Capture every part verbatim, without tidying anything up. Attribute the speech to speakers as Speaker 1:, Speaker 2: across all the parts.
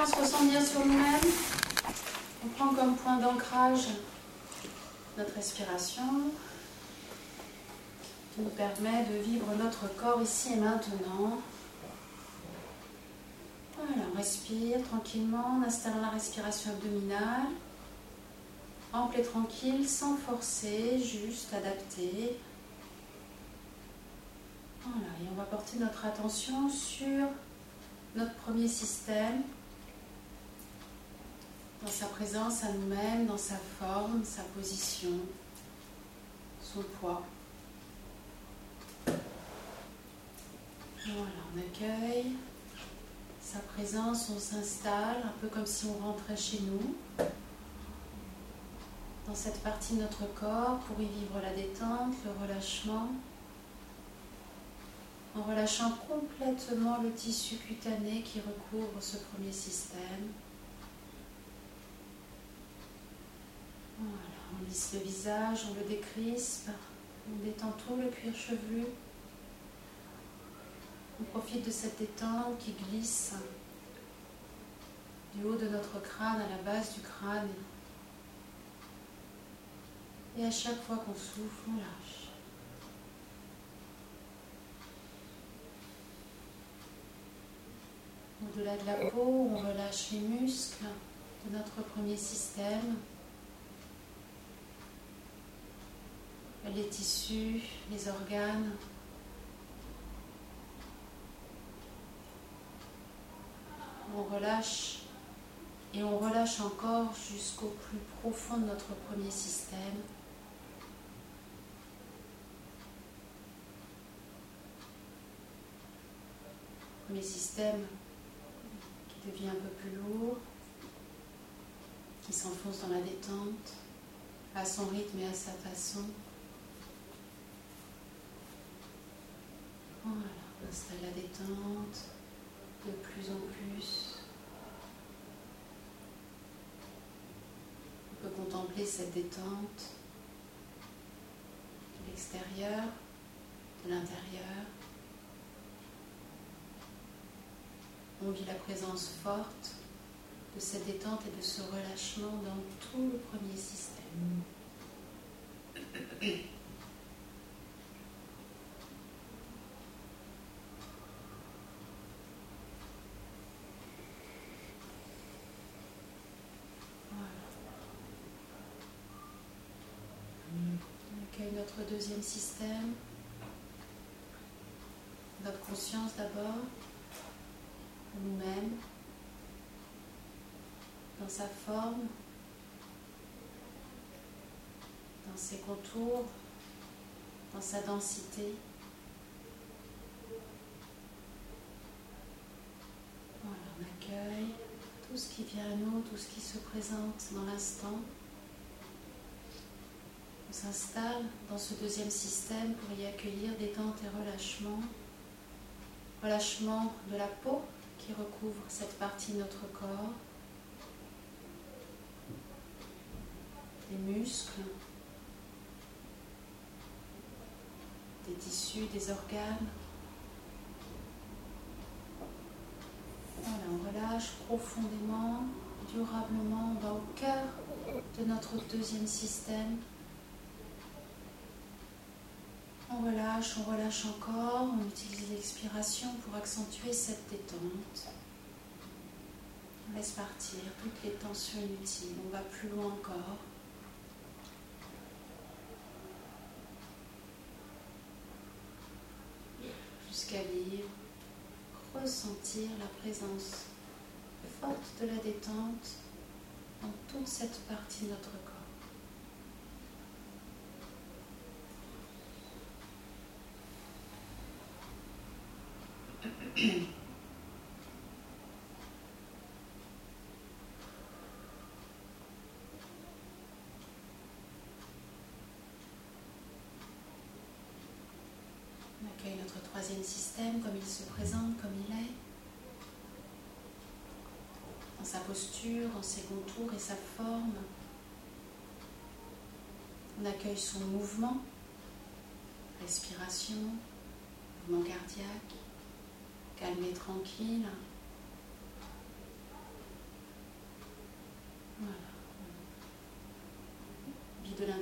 Speaker 1: se ressent bien sur nous-mêmes. On prend comme point d'ancrage notre respiration qui nous permet de vivre notre corps ici et maintenant. Voilà, on respire tranquillement en installant la respiration abdominale, ample et tranquille, sans forcer, juste adapter. Voilà, et on va porter notre attention sur notre premier système, dans sa présence à nous-mêmes, dans sa forme, sa position, son poids. Voilà, on accueille sa présence, on s'installe, un peu comme si on rentrait chez nous, dans cette partie de notre corps, pour y vivre la détente, le relâchement, en relâchant complètement le tissu cutané qui recouvre ce premier système. Voilà, on lisse le visage, on le décrispe, on détend tout le cuir chevelu. On profite de cette détente qui glisse du haut de notre crâne à la base du crâne. Et à chaque fois qu'on souffle, on lâche. Au-delà de la peau, on relâche les muscles de notre premier système. Les tissus, les organes. On relâche et on relâche encore jusqu'au plus profond de notre premier système. Premier système qui devient un peu plus lourd, qui s'enfonce dans la détente, à son rythme et à sa façon. Voilà, on installe la détente de plus en plus. On peut contempler cette détente de l'extérieur, de l'intérieur. On vit la présence forte de cette détente et de ce relâchement dans tout le premier système. Notre deuxième système, notre conscience d'abord, nous-mêmes, dans sa forme, dans ses contours, dans sa densité. Voilà, on accueille tout ce qui vient à nous, tout ce qui se présente dans l'instant. On s'installe dans ce deuxième système pour y accueillir détente et relâchement. Relâchement de la peau qui recouvre cette partie de notre corps. Des muscles, des tissus, des organes. Voilà, on relâche profondément, durablement. On va au cœur de notre deuxième système. On relâche, on relâche encore, on utilise l'expiration pour accentuer cette détente. On laisse partir toutes les tensions inutiles, on va plus loin encore. Jusqu'à vivre, ressentir la présence forte de la détente dans toute cette partie de notre corps. On accueille notre troisième système comme il se présente, comme il est, dans sa posture, dans ses contours et sa forme. On accueille son mouvement, respiration, mouvement cardiaque, calme et tranquille.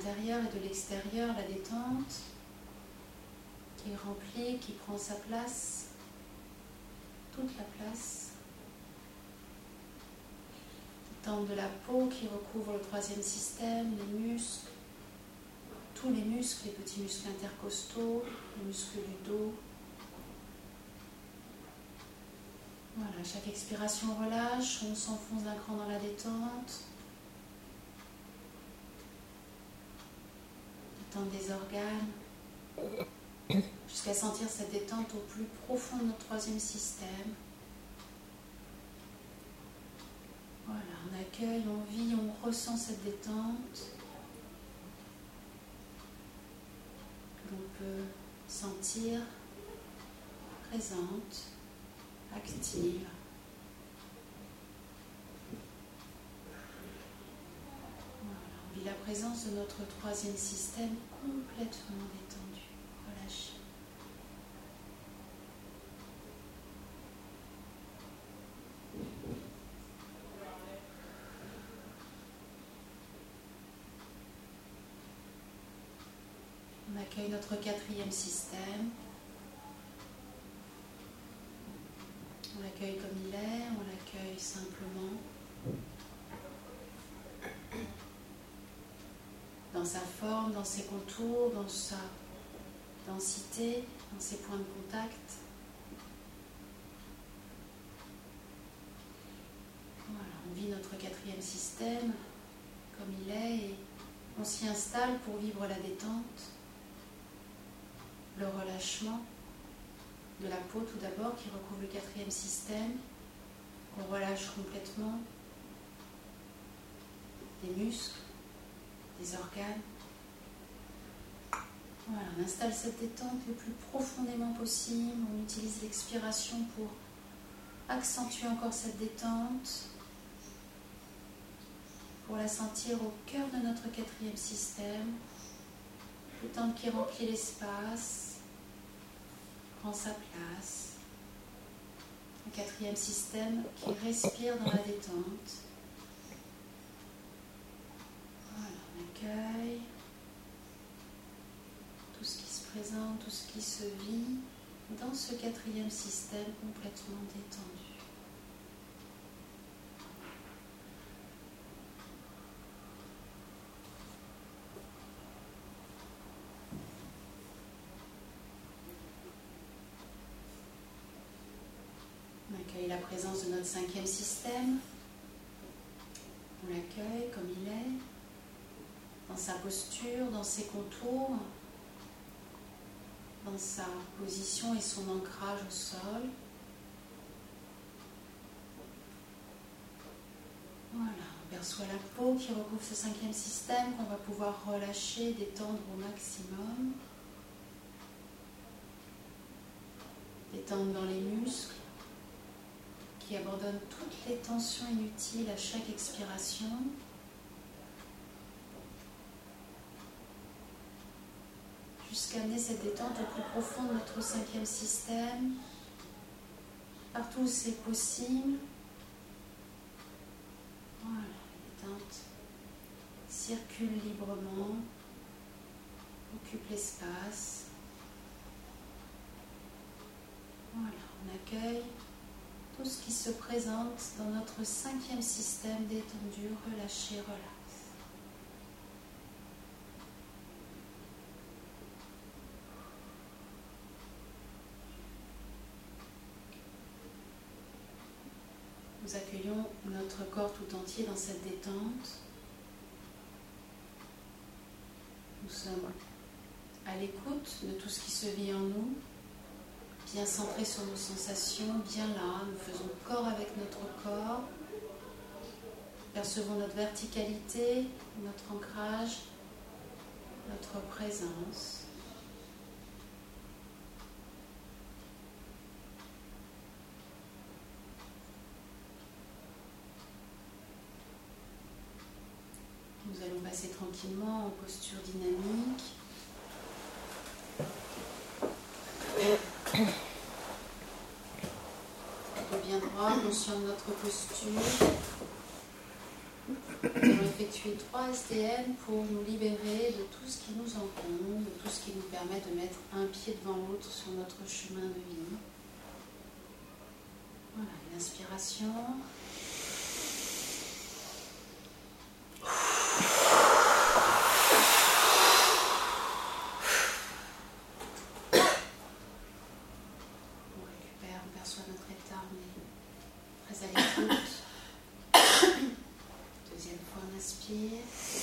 Speaker 1: l'intérieur et de l'extérieur, la détente qui remplit, qui prend sa place, toute la place. Détente de la peau qui recouvre le troisième système, les muscles, tous les muscles, les petits muscles intercostaux, les muscles du dos. Voilà, chaque expiration relâche, on s'enfonce d'un cran dans la détente. Détente des organes, jusqu'à sentir cette détente au plus profond de notre troisième système. Voilà, on accueille, on vit, on ressent cette détente que l'on peut sentir présente, active. Voilà, on vit la présence de notre troisième système complètement détendu, relâché. On accueille notre quatrième système. On l'accueille comme il est, on l'accueille simplement. Dans sa forme, dans ses contours, dans sa densité, dans ses points de contact. Voilà, on vit notre quatrième système comme il est et on s'y installe pour vivre la détente, le relâchement de la peau tout d'abord qui recouvre le quatrième système, qu'on relâche complètement, des muscles, des organes. Voilà, on installe cette détente le plus profondément possible, on utilise l'expiration pour accentuer encore cette détente, pour la sentir au cœur de notre quatrième système, détente qui remplit l'espace, prend sa place. Le quatrième système qui respire dans la détente. Voilà, on accueille tout ce qui se présente, tout ce qui se vit dans ce quatrième système complètement détendu. On accueille la présence de notre cinquième système. On l'accueille comme il est, dans sa posture, dans ses contours, dans sa position et son ancrage au sol. Voilà, on perçoit la peau qui recouvre ce cinquième système qu'on va pouvoir relâcher, détendre au maximum. Détendre dans les muscles, qui abandonne toutes les tensions inutiles à chaque expiration. Jusqu'à amener cette détente au plus profond de notre cinquième système, partout où c'est possible. Voilà, la détente circule librement, occupe l'espace. Voilà, on accueille tout ce qui se présente dans notre cinquième système détendu, relâché, relax. Nous accueillons notre corps tout entier dans cette détente. Nous sommes à l'écoute de tout ce qui se vit en nous, bien centrés sur nos sensations, bien là, nous faisons corps avec notre corps, percevons notre verticalité, notre ancrage, notre présence. Nous allons passer tranquillement en posture dynamique. On revient droit, conscient de notre posture. Nous allons effectuer trois S D N pour nous libérer de tout ce qui nous encombre, de tout ce qui nous permet de mettre un pied devant l'autre sur notre chemin de vie. Voilà, une inspiration. On récupère, on perçoit notre état, on est très à l'écoute. Deuxième fois, on inspire.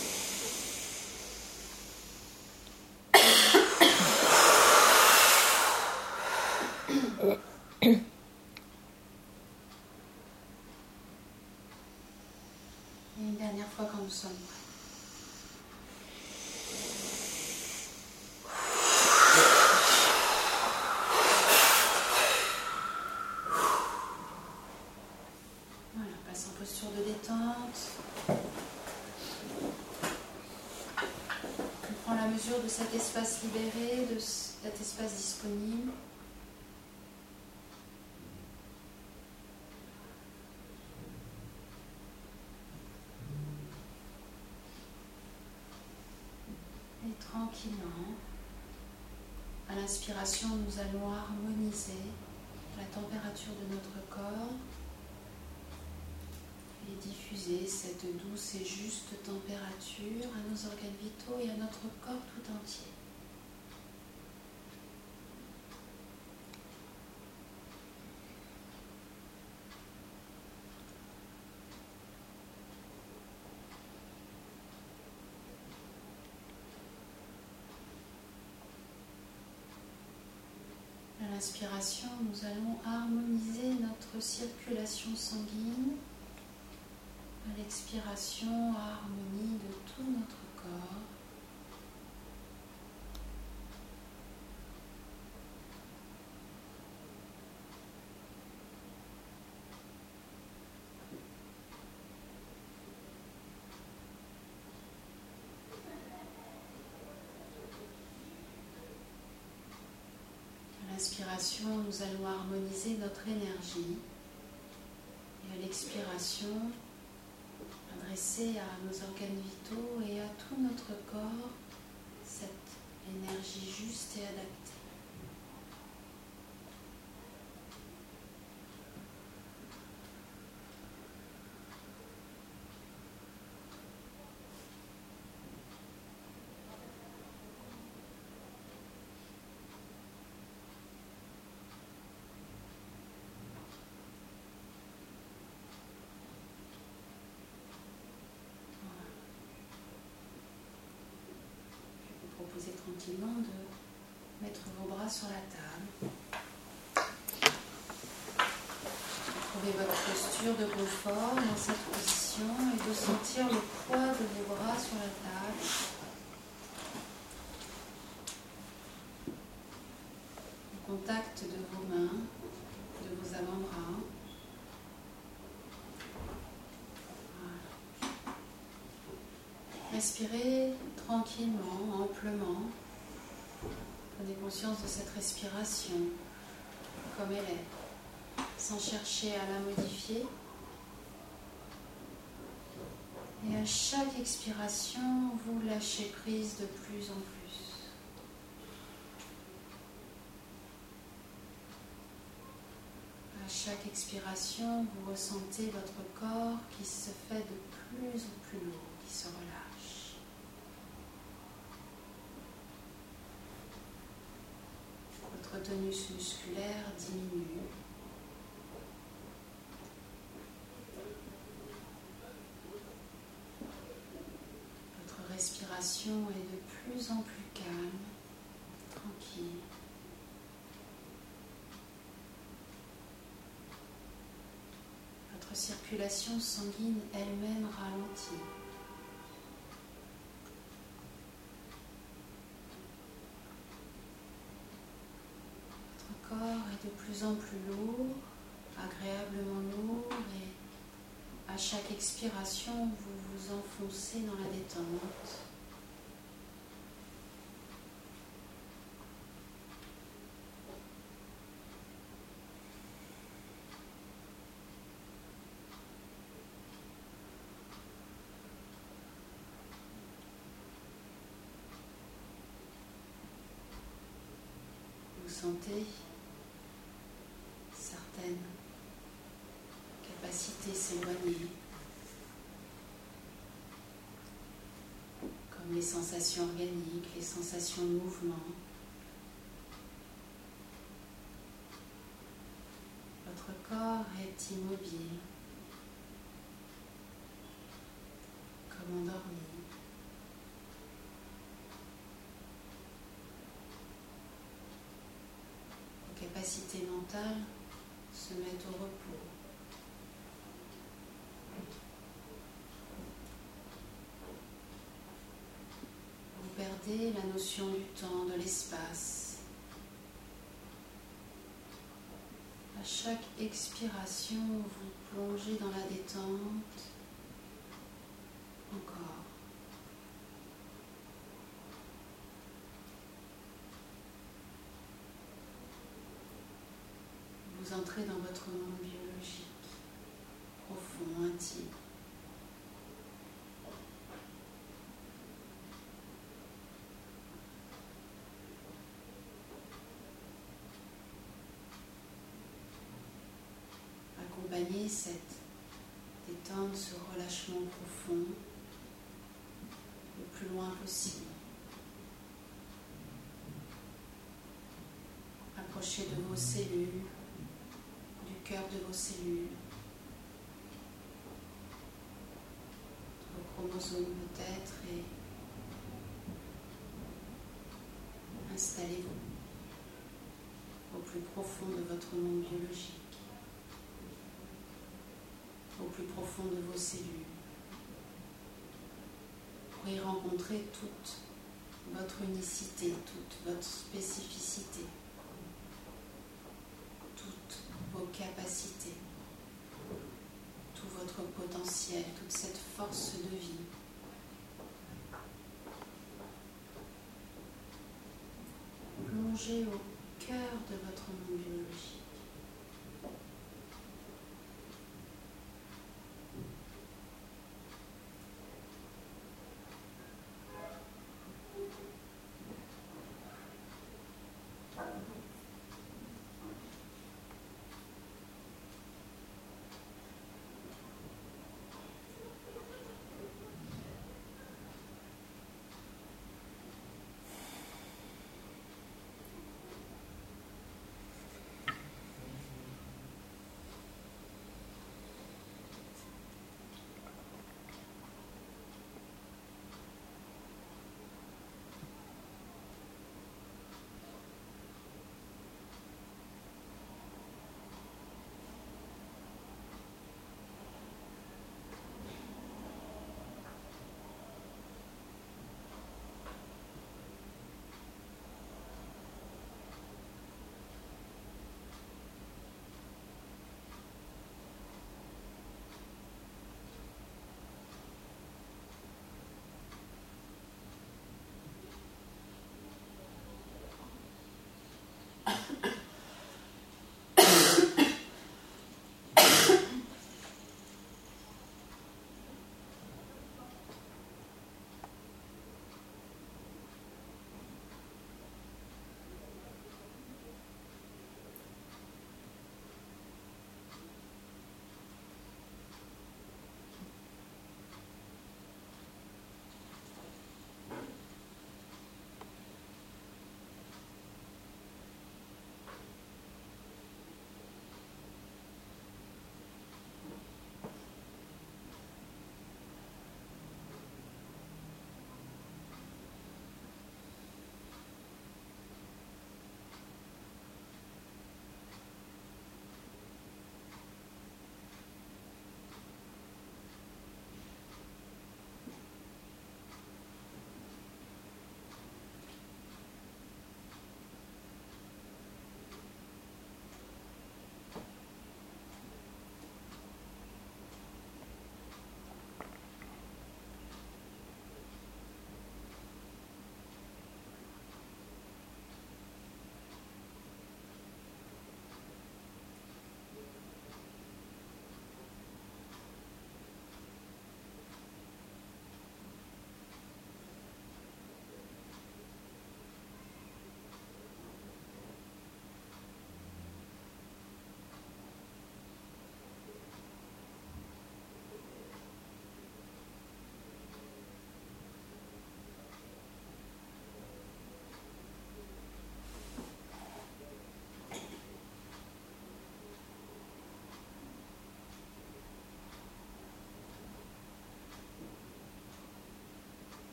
Speaker 1: Et une dernière fois quand nous sommes prêts. Voilà, on passe en posture de détente. On prend la mesure de cet espace libéré, de cet espace disponible. Et tranquillement, à l'inspiration, nous allons harmoniser la température de notre corps et diffuser cette douce et juste température à nos organes vitaux et à notre corps tout entier. À l'inspiration, nous allons harmoniser notre circulation sanguine. À l'expiration, harmonie de tout notre corps. À l'inspiration, nous allons harmoniser notre énergie. Et à l'expiration, adresser à nos organes vitaux et à tout notre corps cette énergie juste et adaptée. Proposez tranquillement de mettre vos bras sur la table. Trouvez votre posture de confort dans cette position et de sentir le poids de vos bras sur la table. Le contact de vos mains, de vos avant-bras. Voilà. Respirez tranquillement, amplement. Prenez conscience de cette respiration comme elle est, sans chercher à la modifier. Et à chaque expiration, vous lâchez prise de plus en plus. À chaque expiration, vous ressentez votre corps qui se fait de plus en plus lourd, qui se relâche. Votre tonus musculaire diminue. Votre respiration est de plus en plus calme, tranquille. Votre circulation sanguine elle-même ralentit. Votre corps est de plus en plus lourd, agréablement lourd, et à chaque expiration, vous vous enfoncez dans la détente. sentez certaines capacités s'éloigner, comme les sensations organiques, les sensations de mouvement. Votre corps est immobile, comme endormi. Vos capacités mentales se mettent au repos. Vous perdez la notion du temps, de l'espace. À chaque expiration, vous plongez dans la détente. Encore. Vous entrez dans votre monde biologique, profond, intime. Accompagnez cette détente, ce relâchement profond, le plus loin possible. Approchez de vos cellules, du cœur de vos cellules, de vos chromosomes peut-être, et installez-vous au plus profond de votre monde biologique, au plus profond de vos cellules, pour y rencontrer toute votre unicité, toute votre spécificité, toutes vos capacités, tout votre potentiel, toute cette force de vie. Plongez au cœur de votre monde biologique.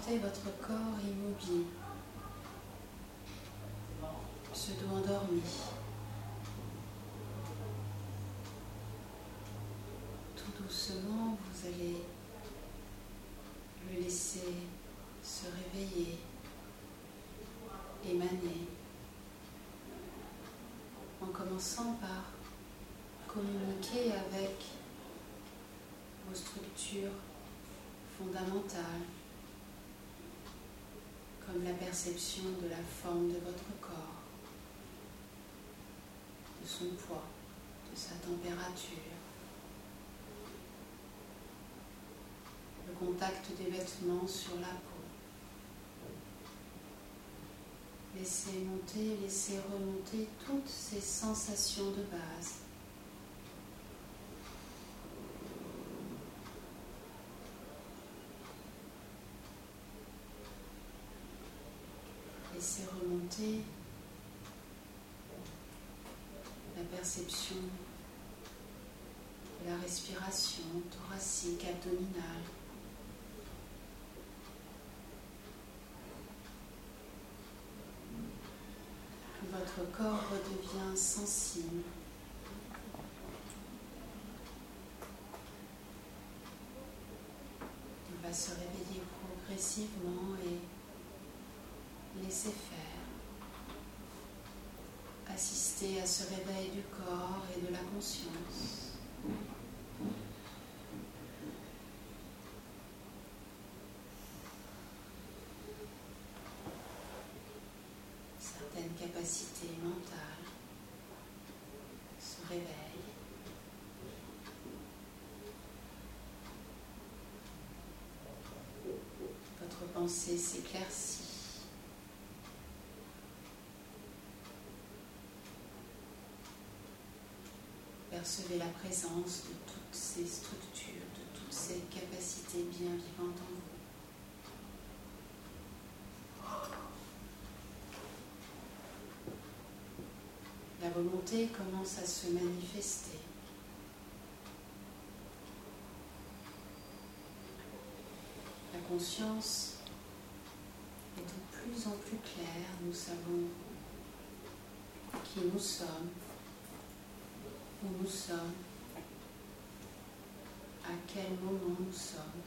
Speaker 1: Sentez votre corps immobile, pseudo-endormi. Tout doucement, vous allez le laisser se réveiller, émaner, en commençant par communiquer avec vos structures fondamentales, comme la perception de la forme de votre corps, de son poids, de sa température, le contact des vêtements sur la peau. Laissez monter, laissez remonter toutes ces sensations de base. Laissez remonter la perception de la respiration thoracique, abdominale. Votre corps redevient sensible. Il va se réveiller progressivement et laisser faire. Assister à ce réveil du corps et de la conscience. Certaines capacités mentales se réveillent. Votre pensée s'éclaircit. Percevez la présence de toutes ces structures, de toutes ces capacités bien vivantes en vous. La volonté commence à se manifester. La conscience est de plus en plus claire. Nous savons qui nous sommes, où nous sommes, à quel moment nous sommes.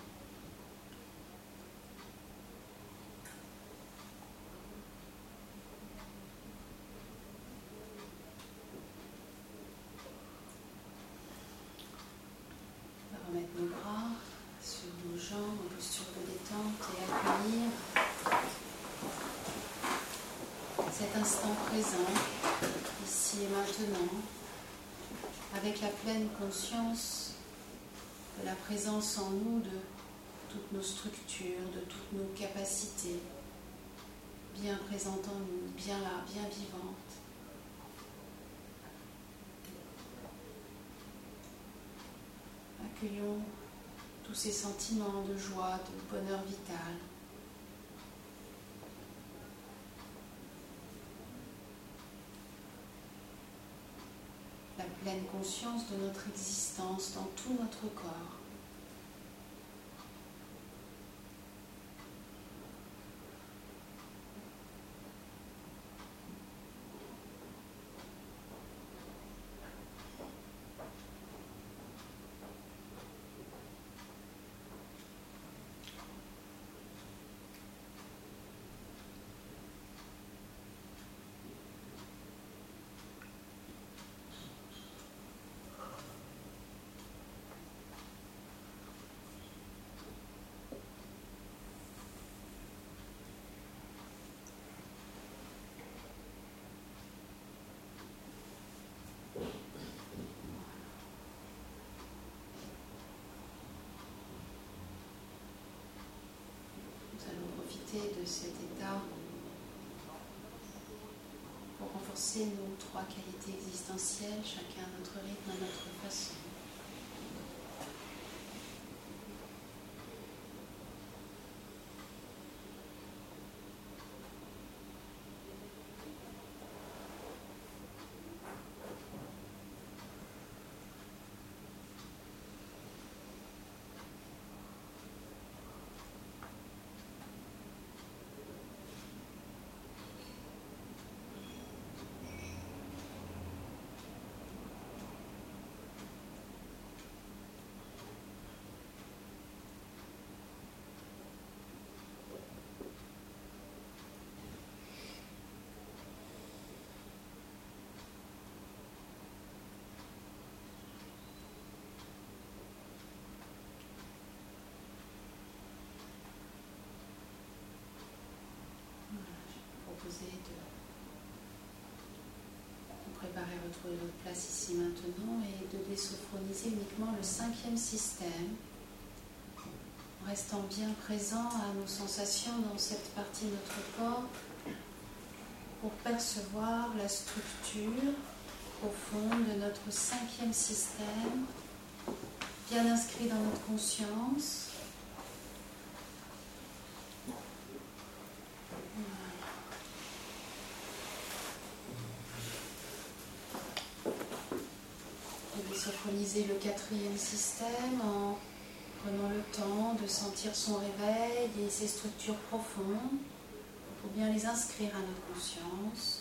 Speaker 1: On va remettre nos bras sur nos jambes en posture de détente et accueillir cet instant présent, ici et maintenant, avec la pleine conscience de la présence en nous de toutes nos structures, de toutes nos capacités, bien présentes en nous, bien là, bien vivantes. Accueillons tous ces sentiments de joie, de bonheur vital. La pleine conscience de notre existence dans tout notre corps. De cet état pour renforcer nos trois qualités existentielles, chacun à notre rythme, à notre façon. votre place ici maintenant et de désophroniser uniquement le cinquième système, en restant bien présent à nos sensations dans cette partie de notre corps pour percevoir la structure profonde de notre cinquième système, bien inscrit dans notre conscience. Synchroniser le quatrième système en prenant le temps de sentir son réveil et ses structures profondes pour bien les inscrire à notre conscience.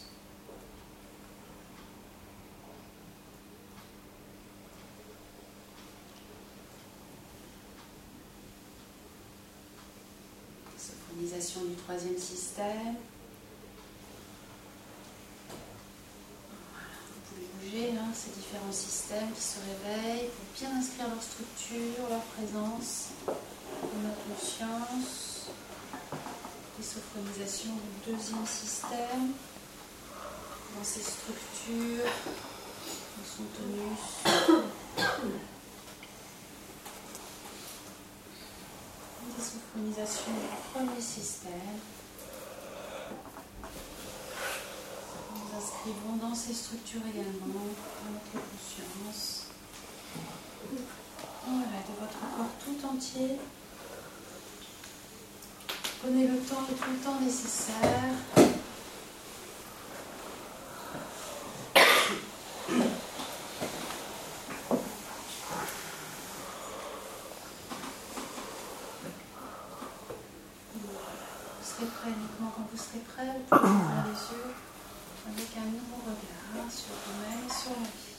Speaker 1: Synchronisation du troisième système. Hein, ces différents systèmes qui se réveillent pour bien inscrire leur structure, leur présence dans notre conscience. Désophonisation du deuxième système, dans ses structures, dans son tonus. Désophonisation du premier système. Nous inscrivons dans ces structures également dans notre conscience. Voilà, de votre corps tout entier. Prenez le temps et tout le temps nécessaire. Vous serez prêt uniquement quand vous serez prêt. Vous pouvez ouvrir les yeux avec un nouveau regard sur vous-même et sur la vie.